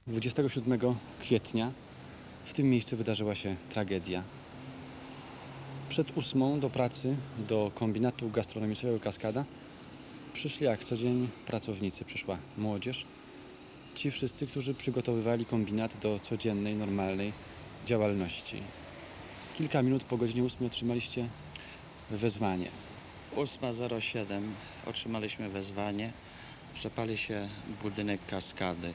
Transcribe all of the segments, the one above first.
27 kwietnia w tym miejscu wydarzyła się tragedia. Przed 8 do pracy do kombinatu gastronomicznego Kaskada przyszli jak co dzień pracownicy, przyszła młodzież. Ci wszyscy, którzy przygotowywali kombinat do codziennej, normalnej działalności. Kilka minut po godzinie 8 otrzymaliście wezwanie. 8:07 otrzymaliśmy wezwanie, że pali się budynek Kaskady.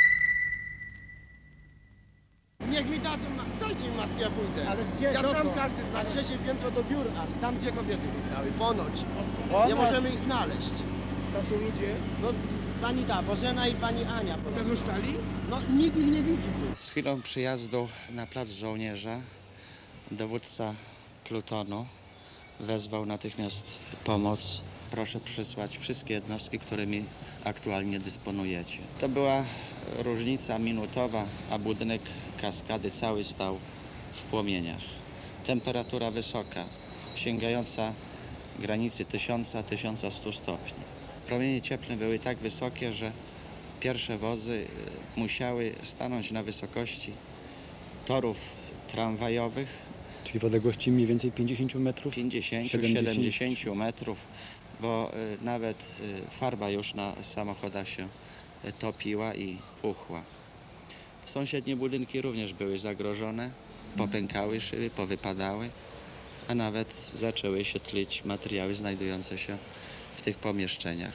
Niech mi dadzą, dajcie mi maskę, ja pójdę. Ale gdzie? Ja znam każdy, na trzecie piętro do biur, aż tam 2 kobiety zostały, ponoć. Nie możemy ich znaleźć. Tam są ludzie? No, pani ta, Bożena i pani Ania. Tam już stali? No, nikt ich nie widzi. Z chwilą przyjazdu na plac żołnierza dowódca plutonu wezwał natychmiast pomoc. Proszę przysłać wszystkie jednostki, którymi aktualnie dysponujecie. To była różnica minutowa, a budynek Kaskady cały stał w płomieniach. Temperatura wysoka, sięgająca granicy 1000–1100 stopni. Promienie cieplne były tak wysokie, że pierwsze wozy musiały stanąć na wysokości torów tramwajowych, Czyli w odległości mniej więcej 50 metrów? 50–70 metrów, bo nawet farba już na samochodach się topiła i puchła. Sąsiednie budynki również były zagrożone, popękały szyby, powypadały, a nawet zaczęły się tlić materiały znajdujące się w tych pomieszczeniach.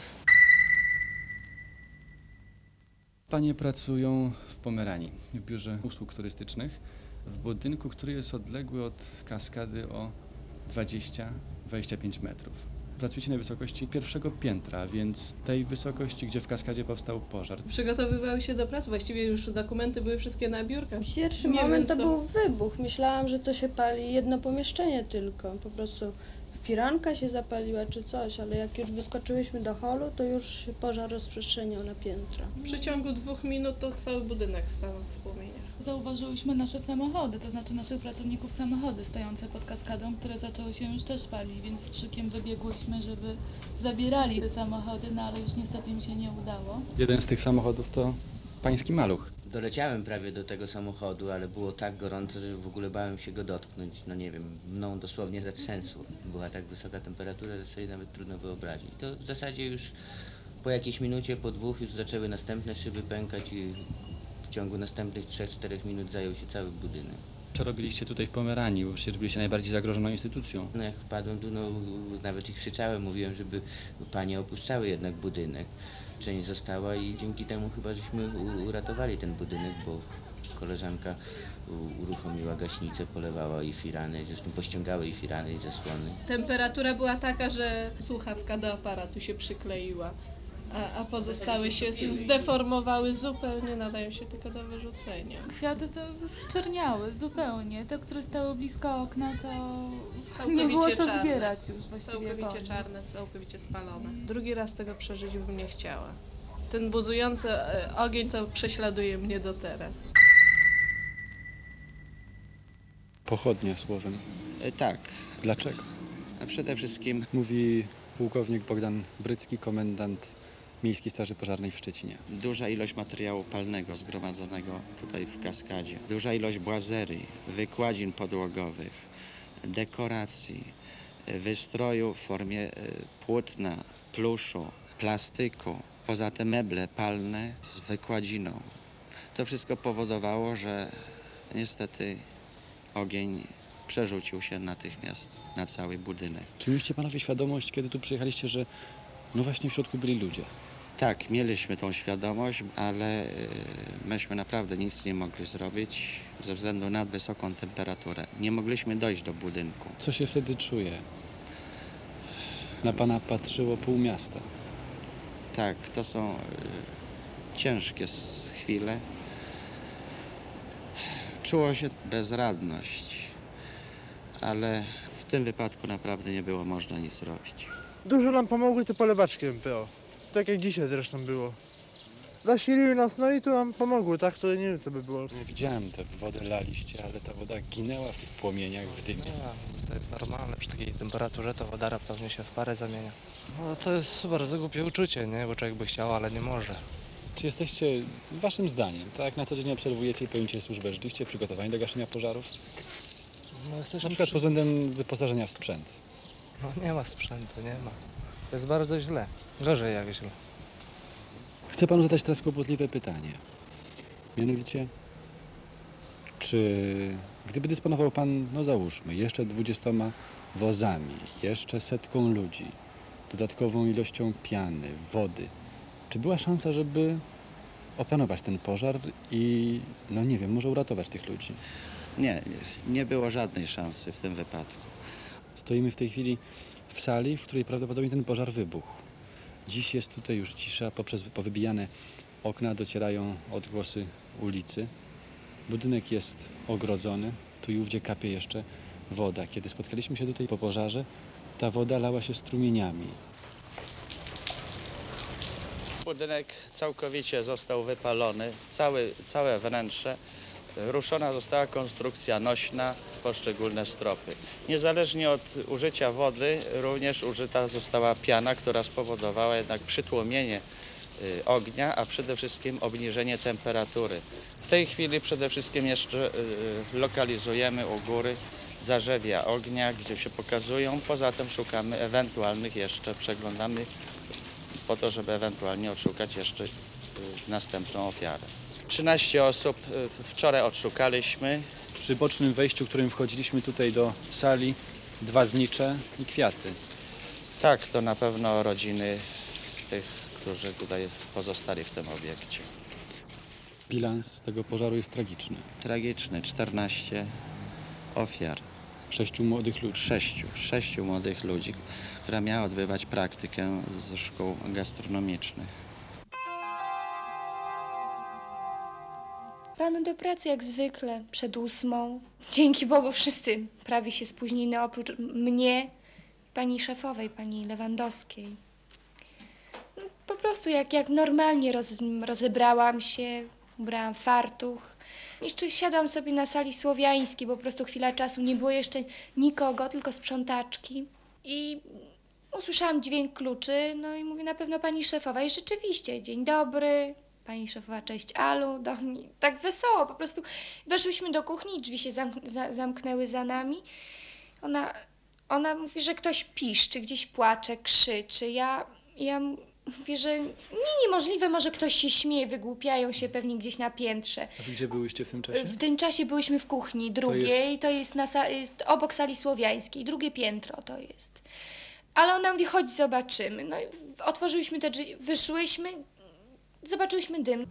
Panie pracują w Pomeranii, w biurze usług turystycznych, w budynku, który jest odległy od Kaskady o 20–25 metrów. Pracujecie na wysokości pierwszego piętra, więc tej wysokości, gdzie w Kaskadzie powstał pożar. Przygotowywały się do pracy, właściwie już dokumenty były wszystkie na biurkach. Pierwszy moment to był wybuch. Myślałam, że to się pali jedno pomieszczenie tylko. Po prostu firanka się zapaliła czy coś, ale jak już wyskoczyłyśmy do holu, to już się pożar rozprzestrzeniał na piętra. W przeciągu 2 minut to cały budynek stanął w płomieniach. Zauważyłyśmy nasze samochody, to znaczy naszych pracowników samochody stojące pod kaskadą, które zaczęły się już też palić, więc krzykiem wybiegłyśmy, żeby zabierali te samochody, no ale już niestety im się nie udało. Jeden z tych samochodów to pański maluch. Doleciałem prawie do tego samochodu, ale było tak gorąco, że w ogóle bałem się go dotknąć. No nie wiem, mną dosłownie zatrzęsło. Była tak wysoka temperatura, że sobie nawet trudno wyobrazić. To w zasadzie już po jakiejś minucie, po 2 już zaczęły następne szyby pękać i w ciągu następnych 3–4 minut zajął się cały budynek. Co robiliście tutaj w Pomeranii? Bo przecież byliście najbardziej zagrożoną instytucją. No jak wpadłem tu, no nawet i krzyczałem, mówiłem, żeby panie opuszczały jednak budynek. Część została i dzięki temu chyba żeśmy uratowali ten budynek, bo koleżanka uruchomiła gaśnicę, polewała i firany, zresztą pościągały i firany i zasłony. Temperatura była taka, że słuchawka do aparatu się przykleiła, a pozostałe się zdeformowały zupełnie, nadają się tylko do wyrzucenia. Kwiaty to zczerniały zupełnie, te, które stały blisko okna, to Całkowicie nie było co czarne. zbierać już właściwie po Całkowicie nich. czarne, całkowicie spalone. Drugi raz tego przeżyć bym nie chciała. Ten buzujący ogień to prześladuje mnie do teraz. Pochodnia słowem. Tak, Dlaczego? a przede wszystkim Mówi pułkownik Bogdan Brycki, komendant Miejskiej Straży Pożarnej w Szczecinie. duża ilość materiału palnego zgromadzonego tutaj w Kaskadzie, duża ilość błazerii, wykładzin podłogowych, dekoracji, wystroju w formie płótna, pluszu, plastyku, poza te meble palne z wykładziną. To wszystko powodowało, że niestety ogień przerzucił się natychmiast na cały budynek. Czy mieliście panowie świadomość, kiedy tu przyjechaliście, że no właśnie w środku byli ludzie? Tak, mieliśmy tą świadomość, ale myśmy naprawdę nic nie mogli zrobić ze względu na wysoką temperaturę. Nie mogliśmy dojść do budynku. Co się wtedy czuje? Na pana patrzyło pół miasta. Tak, to są ciężkie chwile. Czuło się bezradność, ale w tym wypadku naprawdę nie było można nic robić. Dużo nam pomogły te polewaczki MPO. Tak jak dzisiaj zresztą było. Zasiliły nas, no i tu nam pomogły, tak? To nie wiem, co by było. Ja widziałem tę wodę laliście, ale ta woda ginęła w tych płomieniach, w dymie. To jest normalne, przy takiej temperaturze to woda raptownie się w parę zamienia. No to jest bardzo głupie uczucie, nie? Bo człowiek by chciał, ale nie może. Czy jesteście, waszym zdaniem, tak jak na co dzień obserwujecie i pełnicie służbę, rzeczywiście przygotowani do gaszenia pożarów? No, Na przykład pod względem wyposażenia w sprzęt. No nie ma sprzętu, nie ma. To jest bardzo źle. Gorzej jak źle. Chcę panu zadać teraz kłopotliwe pytanie. Mianowicie, czy gdyby dysponował pan, no załóżmy, jeszcze 20 wozami, jeszcze 100 ludzi, dodatkową ilością piany, wody, czy była szansa, żeby opanować ten pożar i, no nie wiem, może uratować tych ludzi? Nie było żadnej szansy w tym wypadku. Stoimy w tej chwili w sali, w której prawdopodobnie ten pożar wybuchł. Dziś jest tutaj już cisza, poprzez powybijane okna docierają odgłosy ulicy. Budynek jest ogrodzony, tu i ówdzie kapie jeszcze woda. Kiedy spotkaliśmy się tutaj po pożarze, ta woda lała się strumieniami. Budynek całkowicie został wypalony, całe wnętrze. Ruszona została konstrukcja nośna, poszczególne stropy. Niezależnie od użycia wody, również użyta została piana, która spowodowała jednak przytłomienie ognia, a przede wszystkim obniżenie temperatury. W tej chwili przede wszystkim jeszcze lokalizujemy u góry zarzewia ognia, gdzie się pokazują. Poza tym szukamy ewentualnych jeszcze, przeglądamy po to, żeby ewentualnie odszukać jeszcze następną ofiarę. 13 osób wczoraj odszukaliśmy. Przy bocznym wejściu, którym wchodziliśmy tutaj do sali, 2 znicze i kwiaty. Tak, to na pewno rodziny tych, którzy tutaj pozostali w tym obiekcie. Bilans tego pożaru jest tragiczny. Tragiczny, 14 ofiar. 6 młodych ludzi. 6 młodych ludzi, która miała odbywać praktykę ze szkół gastronomicznych. Rano do pracy jak zwykle, przed 8. Dzięki Bogu wszyscy prawie się spóźnili, oprócz mnie, pani szefowej, pani Lewandowskiej. Po prostu jak normalnie rozebrałam się, ubrałam fartuch. Jeszcze siadłam sobie na sali słowiańskiej, bo po prostu chwila czasu, nie było jeszcze nikogo, tylko sprzątaczki. I usłyszałam dźwięk kluczy, no i mówię, na pewno pani szefowa. I rzeczywiście, dzień dobry. Pani szefowa, cześć Alu, do mnie. Tak wesoło, po prostu weszłyśmy do kuchni, drzwi się zamknęły za nami. Ona mówi, że ktoś piszczy, gdzieś płacze, krzyczy. Ja mówię, że niemożliwe, może ktoś się śmieje, wygłupiają się pewnie gdzieś na piętrze. A gdzie byłyście w tym czasie? W tym czasie byłyśmy w kuchni drugiej, to jest jest obok sali słowiańskiej, drugie piętro to jest. Ale ona mówi, chodź zobaczymy. No i otworzyłyśmy te drzwi, wyszłyśmy, zobaczyłyśmy dym.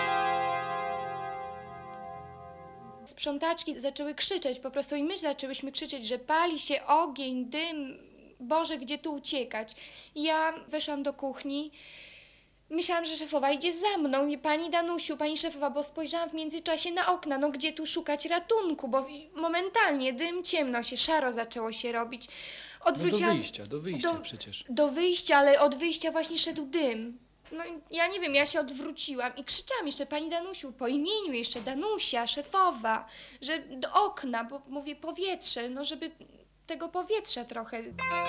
Sprzątaczki zaczęły krzyczeć po prostu i my zaczęłyśmy krzyczeć, że pali się ogień, dym, Boże, gdzie tu uciekać. I ja weszłam do kuchni, myślałam, że szefowa idzie za mną. I pani Danusiu, pani szefowa, bo spojrzałam w międzyczasie na okna, no gdzie tu szukać ratunku, bo momentalnie dym, ciemno się, szaro zaczęło się robić. Odwróciłam... No do wyjścia przecież. Do wyjścia, ale od wyjścia właśnie szedł dym. No ja nie wiem, ja się odwróciłam i krzyczałam jeszcze, pani Danusiu, po imieniu jeszcze, Danusia, szefowa, że do okna, bo mówię powietrze, no żeby tego powietrza trochę.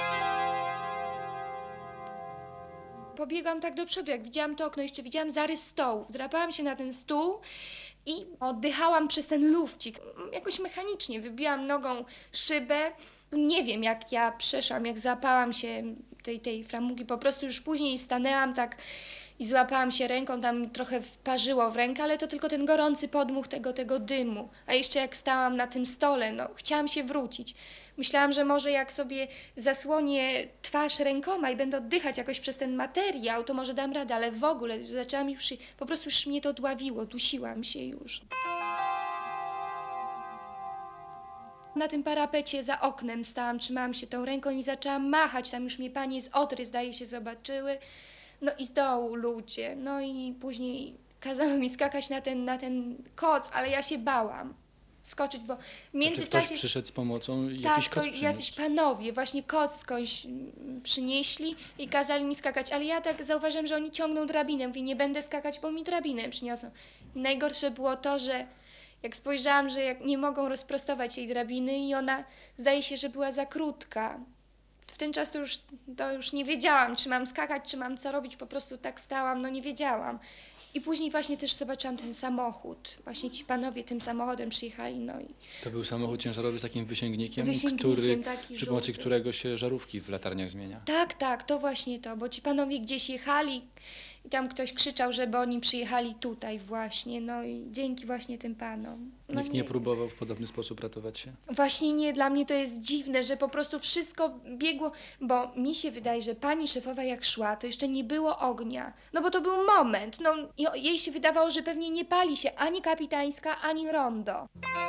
Pobiegłam tak do przodu, jak widziałam to okno, jeszcze widziałam zarys stołu. Wdrapałam się na ten stół i oddychałam przez ten lufcik. Jakoś mechanicznie wybiłam nogą szybę. Nie wiem, jak ja przeszłam, jak złapałam się tej framugi. Po prostu już później stanęłam tak i złapałam się ręką, tam trochę wparzyło w rękę, ale to tylko ten gorący podmuch tego dymu. A jeszcze jak stałam na tym stole, no chciałam się wrócić. Myślałam, że może jak sobie zasłonię twarz rękoma i będę oddychać jakoś przez ten materiał, to może dam radę, ale w ogóle zaczęłam już się, po prostu już mnie to dławiło, dusiłam się już. Na tym parapecie za oknem stałam, trzymałam się tą ręką i zaczęłam machać, tam już mnie panie z Odry, zdaje się, zobaczyły. No i z dołu ludzie, no i później kazano mi skakać na ten koc, ale ja się bałam skoczyć, bo w międzyczasie... Czy ktoś przyszedł z pomocą i tak, jakiś koc przyniósł? jacyś panowie właśnie koc skądś przynieśli i kazali mi skakać, ale ja tak zauważyłam, że oni ciągną drabinę, mówię, nie będę skakać, bo mi drabinę przyniosą. I najgorsze było to, że jak spojrzałam, że jak nie mogą rozprostować tej drabiny i ona, zdaje się, że była za krótka. W ten czas to już nie wiedziałam, czy mam skakać, czy mam co robić, po prostu tak stałam, no nie wiedziałam. I później właśnie też zobaczyłam ten samochód. Właśnie ci panowie tym samochodem przyjechali, no i To był samochód ciężarowy z takim wysięgnikiem, Wysięgnikiem, taki przy pomocy żółty. którego się żarówki w latarniach zmienia. tak, to właśnie to, bo ci panowie gdzieś jechali i tam ktoś krzyczał, żeby oni przyjechali tutaj właśnie, no i dzięki właśnie tym panom. No Nikt nie próbował w podobny sposób ratować się? Właśnie nie, dla mnie to jest dziwne, że po prostu wszystko biegło, bo mi się wydaje, że pani szefowa jak szła, to jeszcze nie było ognia, no bo to był moment, no i jej się wydawało, że pewnie nie pali się ani Kapitańska, ani Rondo.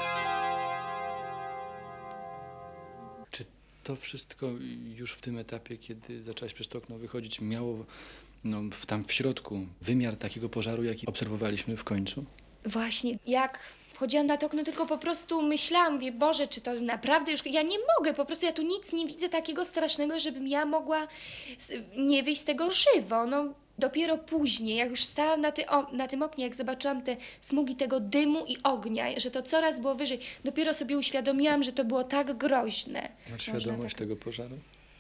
Czy to wszystko już w tym etapie, kiedy zaczęłaś przez to okno wychodzić, miało tam w środku wymiar takiego pożaru, jaki obserwowaliśmy w końcu? Właśnie, jak wchodziłam na to okno, tylko po prostu myślałam, mówię, Boże, czy to naprawdę już... Ja nie mogę, po prostu ja tu nic nie widzę takiego strasznego, żebym ja mogła nie wyjść z tego żywo. No, dopiero później, jak już stałam na tym oknie, jak zobaczyłam te smugi tego dymu i ognia, że to coraz było wyżej, dopiero sobie uświadomiłam, że to było tak groźne. Masz świadomość tego pożaru?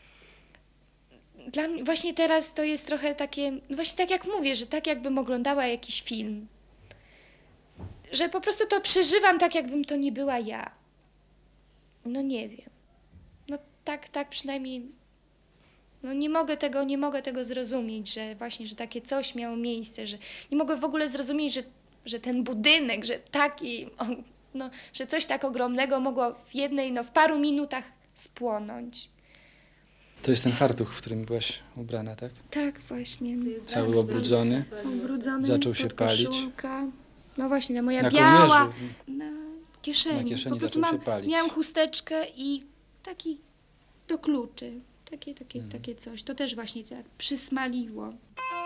Dla mnie właśnie teraz to jest trochę takie, właśnie tak jak mówię, że tak jakbym oglądała jakiś film. Że po prostu to przeżywam tak, jakbym to nie była ja. No nie wiem. No tak przynajmniej, no nie mogę tego zrozumieć, że właśnie, że takie coś miało miejsce, że nie mogę w ogóle zrozumieć, że ten budynek, że taki, że coś tak ogromnego mogło w paru minutach spłonąć. To jest ten fartuch, w którym byłaś ubrana, tak? Tak, właśnie. Cały obrudzony. Zaczął się palić. Koszulka. No właśnie, moja Na biała. kołnierzu. Na kieszeni. Na kieszeni Po prostu zaczął się palić. Miałam chusteczkę i taki do kluczy. Takie coś. To też właśnie tak przysmaliło.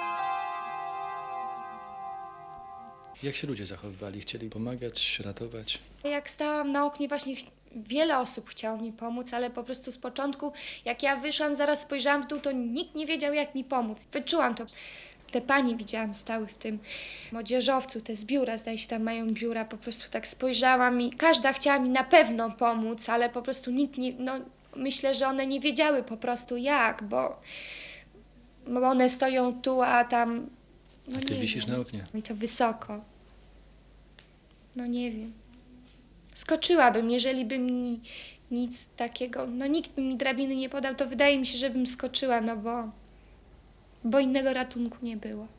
Jak się ludzie zachowywali? Chcieli pomagać, ratować? Jak stałam na oknie, właśnie wiele osób chciało mi pomóc, ale po prostu z początku, jak ja wyszłam, zaraz spojrzałam w dół, to nikt nie wiedział, jak mi pomóc. Wyczułam to. Te panie widziałam stały w tym młodzieżowcu, te z biura, zdaje się, tam mają biura, po prostu tak spojrzałam i każda chciała mi na pewno pomóc, ale po prostu nikt nie, myślę, że one nie wiedziały po prostu jak, bo one stoją tu, a tam, A ty wisisz na oknie. I to wysoko. No nie wiem. Skoczyłabym, jeżeli by mi nic takiego, nikt by mi drabiny nie podał, to wydaje mi się, że bym skoczyła, bo innego ratunku nie było.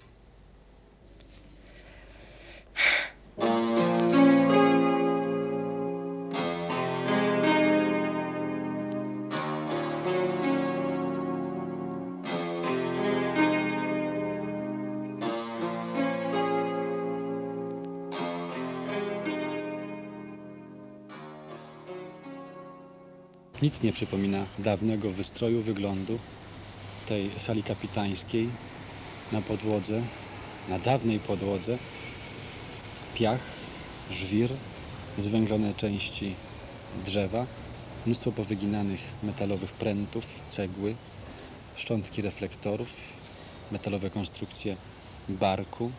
Nic nie przypomina dawnego wystroju, wyglądu tej sali kapitańskiej. Na podłodze, na dawnej podłodze, piach, żwir, zwęglone części drzewa, mnóstwo powyginanych metalowych prętów, cegły, szczątki reflektorów, metalowe konstrukcje barku,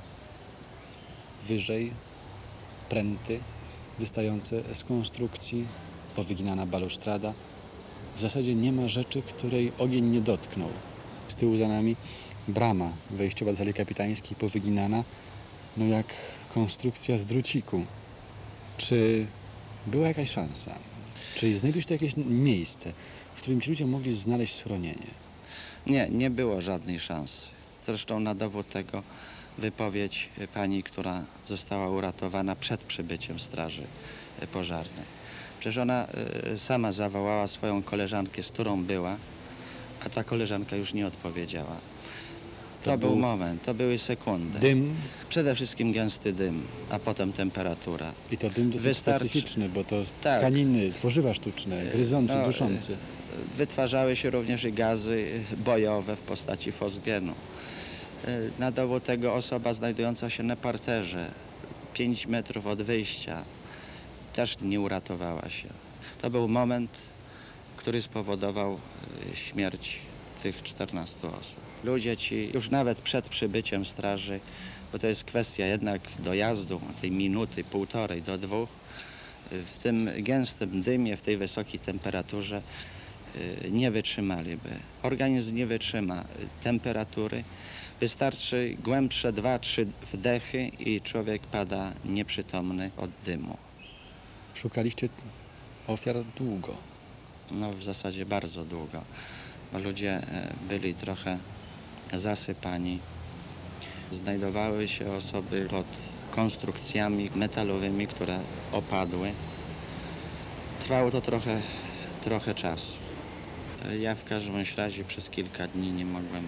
wyżej pręty wystające z konstrukcji, powyginana balustrada. W zasadzie nie ma rzeczy, której ogień nie dotknął. Z tyłu za nami brama wejściowa do sali kapitańskiej, powyginana, jak konstrukcja z druciku. Czy była jakaś szansa? Czy znajduje się tu jakieś miejsce, w którym ci ludzie mogli znaleźć schronienie? Nie było żadnej szansy. Zresztą na dowód tego wypowiedź pani, która została uratowana przed przybyciem straży pożarnej. Przecież ona sama zawołała swoją koleżankę, z którą była, a ta koleżanka już nie odpowiedziała. To był moment, to były sekundy. Dym? Przede wszystkim gęsty dym, a potem temperatura. I to dym dosyć specyficzny, bo to tkaniny, tworzywa sztuczne, gryzące, duszące. Wytwarzały się również i gazy bojowe w postaci fosgenu. Na dowód tego osoba znajdująca się na parterze, 5 metrów od wyjścia, też nie uratowała się. To był moment, który spowodował śmierć tych 14 osób. Ludzie ci już nawet przed przybyciem straży, bo to jest kwestia jednak dojazdu, tej minuty, półtorej do 2, w tym gęstym dymie, w tej wysokiej temperaturze nie wytrzymaliby. Organizm nie wytrzyma temperatury, Wystarczy głębsze 2-3 wdechy i człowiek pada nieprzytomny od dymu. Szukaliście ofiar długo. No w zasadzie bardzo długo, bo ludzie byli trochę zasypani. Znajdowały się osoby pod konstrukcjami metalowymi, które opadły. Trwało to trochę czasu. Ja w każdym razie przez kilka dni nie mogłem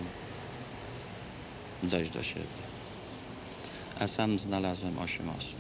dojść do siebie, a sam znalazłem 8 osób.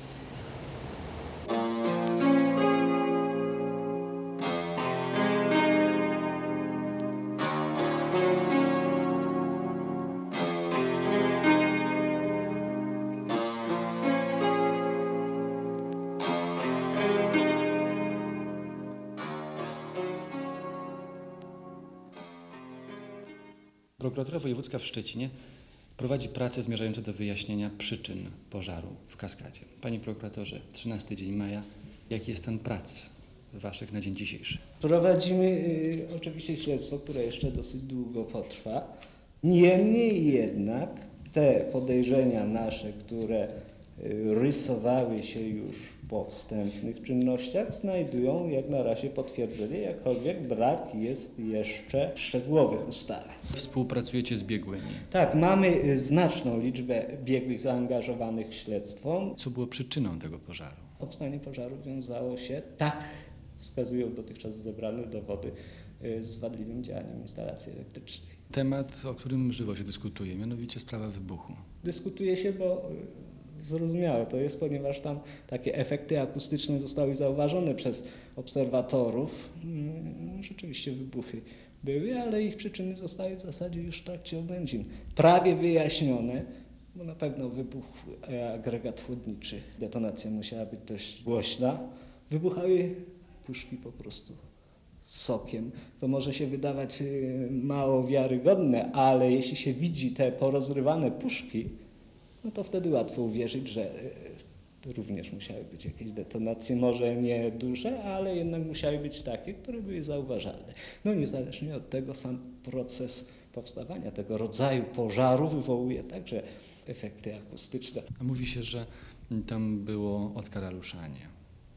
Prokuratura Wojewódzka w Szczecinie prowadzi prace zmierzające do wyjaśnienia przyczyn pożaru w Kaskadzie. Panie prokuratorze, 13 dzień maja, jaki jest stan prac waszych na dzień dzisiejszy? Prowadzimy oczywiście śledztwo, które jeszcze dosyć długo potrwa. Niemniej jednak te podejrzenia nasze, które rysowały się już po wstępnych czynnościach, znajdują jak na razie potwierdzenie, jakkolwiek brak jest jeszcze szczegółowych ustaleń. Współpracujecie z biegłymi. Tak, mamy znaczną liczbę biegłych zaangażowanych w śledztwo. Co było przyczyną tego pożaru? Powstanie pożaru wiązało się, tak wskazują dotychczas zebrane dowody, z wadliwym działaniem instalacji elektrycznej. Temat, o którym żywo się dyskutuje, mianowicie sprawa wybuchu. Dyskutuje się, bo zrozumiałe to jest, ponieważ tam takie efekty akustyczne zostały zauważone przez obserwatorów. Rzeczywiście wybuchy były, ale ich przyczyny zostały w zasadzie już w trakcie oględzin prawie wyjaśnione, bo na pewno wybuchł agregat chłodniczy. Detonacja musiała być dość głośna. Wybuchały puszki po prostu z sokiem. To może się wydawać mało wiarygodne, ale jeśli się widzi te porozrywane puszki, no to wtedy łatwo uwierzyć, że to również musiały być jakieś detonacje, może nie duże, ale jednak musiały być takie, które były zauważalne. No niezależnie od tego sam proces powstawania tego rodzaju pożaru wywołuje także efekty akustyczne. A mówi się, że tam było odkaraluszanie,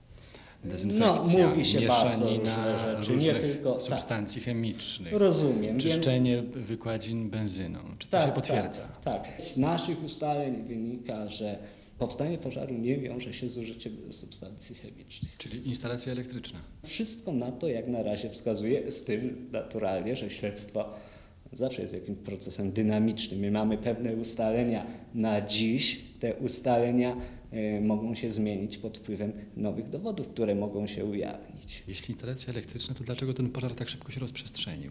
dezynfekcja, no, mówi się mieszanina rzeczy, różnych nie tylko, substancji chemicznych, rozumiem, czyszczenie wykładzin benzyną. Czy to się potwierdza? Tak. Z naszych ustaleń wynika, że powstanie pożaru nie wiąże się z użyciem substancji chemicznych. Czyli instalacja elektryczna. Wszystko na to jak na razie wskazuje, z tym naturalnie, że śledztwo zawsze jest jakimś procesem dynamicznym. My mamy pewne ustalenia na dziś, te ustalenia mogą się zmienić pod wpływem nowych dowodów, które mogą się ujawnić. Jeśli instalacja elektryczna, to dlaczego ten pożar tak szybko się rozprzestrzenił?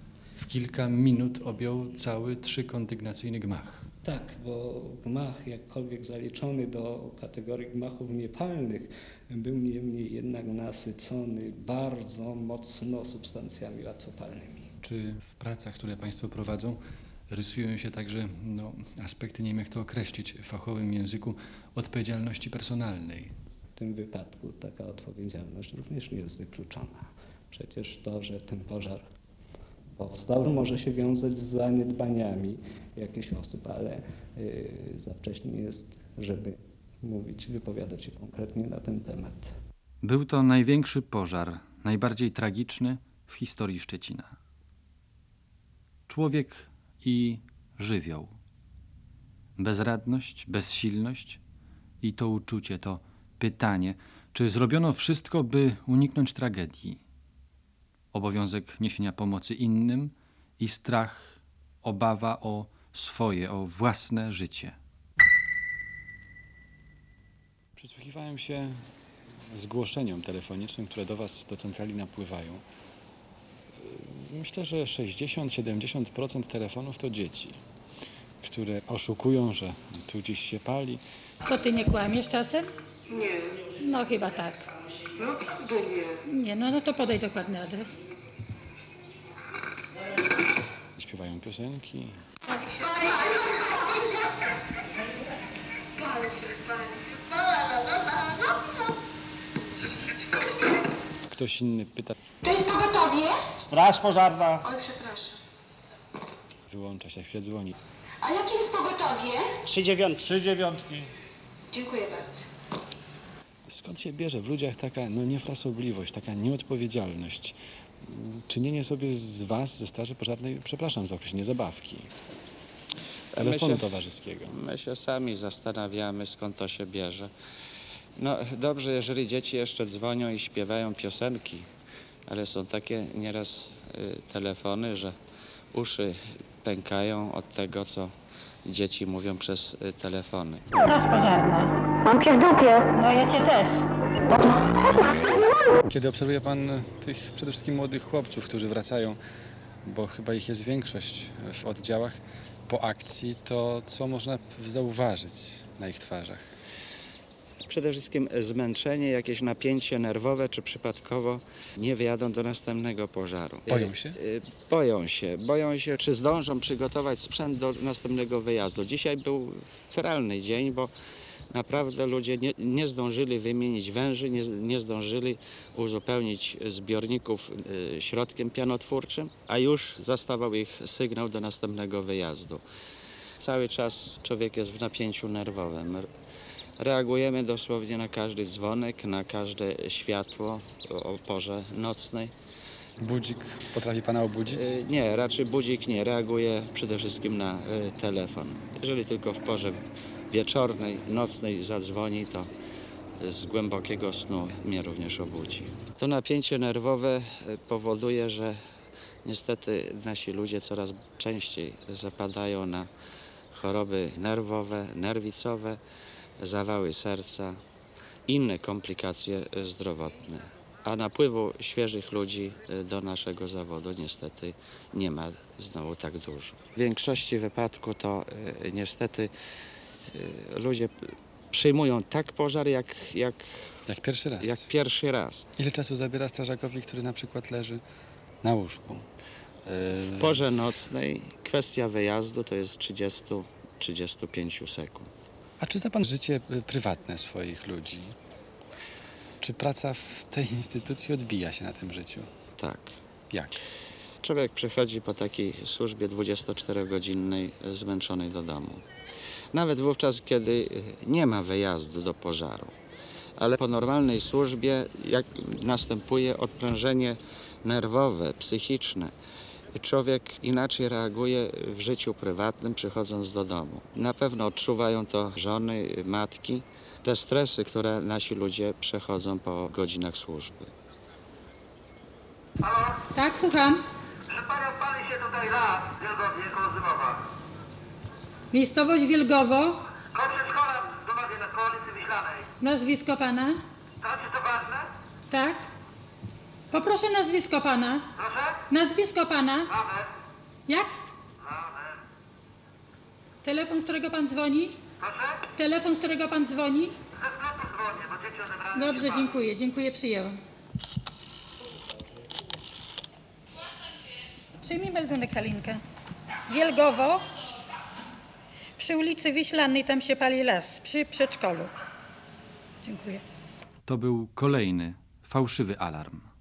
W kilka minut objął cały 3-kondygnacyjny gmach. Tak, bo gmach, jakkolwiek zaliczony do kategorii gmachów niepalnych, był niemniej jednak nasycony bardzo mocno substancjami łatwopalnymi. Czy w pracach, które Państwo prowadzą, rysują się także aspekty, nie wiem jak to określić w fachowym języku, odpowiedzialności personalnej? W tym wypadku taka odpowiedzialność również nie jest wykluczona. Przecież to, że ten pożar powstał, może się wiązać z zaniedbaniami jakichś osób, ale za wcześnie jest, żeby wypowiadać się konkretnie na ten temat. Był to największy pożar, najbardziej tragiczny w historii Szczecina. Człowiek i żywioł. Bezradność, bezsilność i to uczucie, to pytanie, czy zrobiono wszystko, by uniknąć tragedii. Obowiązek niesienia pomocy innym i strach, obawa o swoje, o własne życie. Przysłuchiwałem się zgłoszeniom telefonicznym, które do Was, do centrali napływają. Myślę, że 60-70% telefonów to dzieci, które oszukują, że tu gdzieś się pali. Co, ty nie kłamiesz czasem? Nie. No chyba tak. No to nie. Nie, no to podaj dokładny adres. Śpiewają piosenki. Ktoś inny pyta. To jest pogotowie? Straż pożarna. Oj, przepraszam. Wyłącza się, za chwilę dzwoni. A jakie jest pogotowie? 3,9. Dziękuję bardzo. Skąd się bierze w ludziach taka niefrasobliwość, taka nieodpowiedzialność? Czynienie sobie z was, ze Straży Pożarnej, przepraszam za określenie, zabawki. Telefonu towarzyskiego. My się sami zastanawiamy, skąd to się bierze. No dobrze, jeżeli dzieci jeszcze dzwonią i śpiewają piosenki, ale są takie nieraz telefony, że uszy pękają od tego, co dzieci mówią przez telefony. Straż pożarna. Mam cię w dupie. No ja cię też. Kiedy obserwuje pan tych przede wszystkim młodych chłopców, którzy wracają, bo chyba ich jest większość w oddziałach, po akcji, to co można zauważyć na ich twarzach? Przede wszystkim zmęczenie, jakieś napięcie nerwowe, czy przypadkowo nie wyjadą do następnego pożaru. Boją się? Boją się, czy zdążą przygotować sprzęt do następnego wyjazdu. Dzisiaj był feralny dzień, bo naprawdę ludzie nie zdążyli wymienić węży, nie zdążyli uzupełnić zbiorników środkiem pianotwórczym, a już zastawał ich sygnał do następnego wyjazdu. Cały czas człowiek jest w napięciu nerwowym. Reagujemy dosłownie na każdy dzwonek, na każde światło o porze nocnej. Budzik potrafi pana obudzić? Nie, raczej budzik nie. Reaguje przede wszystkim na telefon. Jeżeli tylko w porze wieczornej, nocnej zadzwoni, to z głębokiego snu mnie również obudzi. To napięcie nerwowe powoduje, że niestety nasi ludzie coraz częściej zapadają na choroby nerwowe, nerwicowe, zawały serca, inne komplikacje zdrowotne. A napływu świeżych ludzi do naszego zawodu niestety nie ma znowu tak dużo. W większości wypadków to niestety ludzie przyjmują tak pożar, jak pierwszy raz. Jak pierwszy raz. Ile czasu zabiera strażakowi, który na przykład leży na łóżku? W porze nocnej kwestia wyjazdu to jest 30-35 sekund. A czy zna pan życie prywatne swoich ludzi? Czy praca w tej instytucji odbija się na tym życiu? Tak. Jak? Człowiek przychodzi po takiej służbie 24-godzinnej zmęczony do domu. Nawet wówczas, kiedy nie ma wyjazdu do pożaru. Ale po normalnej służbie jak następuje odprężenie nerwowe, psychiczne. Człowiek inaczej reaguje w życiu prywatnym, przychodząc do domu. Na pewno odczuwają to żony, matki, te stresy, które nasi ludzie przechodzą po godzinach służby. Tak, słucham. Że panią pali się tutaj las w Wielgowie koło Zymowa. Miejscowość Wielgowo. Koło przedszkola domowie na ulicy Wiślanej. Nazwisko pana? To czy to ważne? Tak. Poproszę nazwisko pana. Proszę? Nazwisko pana. Mamy. Jak? Mamy. Telefon, z którego pan dzwoni? Proszę? Telefon, z którego pan dzwoni? Ze sklepu dzwonię, bo dzieci odebrane. Dobrze, dziękuję. Dziękuję, przyjęłam. Przyjmij meldunek, Halinka. Wielgowo. Przy ulicy Wiślanej, tam się pali las, przy przedszkolu. Dziękuję. To był kolejny fałszywy alarm.